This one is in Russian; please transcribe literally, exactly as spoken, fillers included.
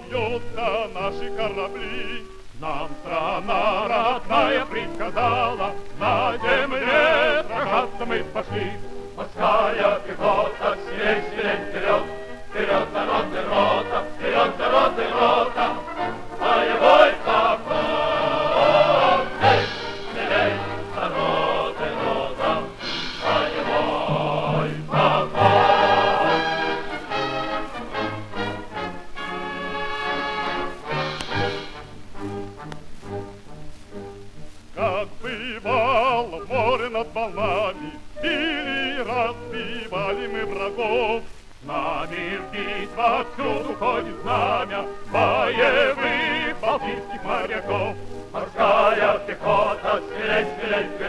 бьются наши корабли. Нам страна родная приказала, на земле сражаться мы пошли. Морская пехота, смелей, смелей вперед, вперед, народная рота, вперед, народная рота, боевой поход. Эй, смелей, народная рота, боевой поход. Как бывало море над волнами, или разбивали мы врагов, с нами в битвах всюду ходит знамя боевых балтийских моряков. Морская пехота, смелей, смелей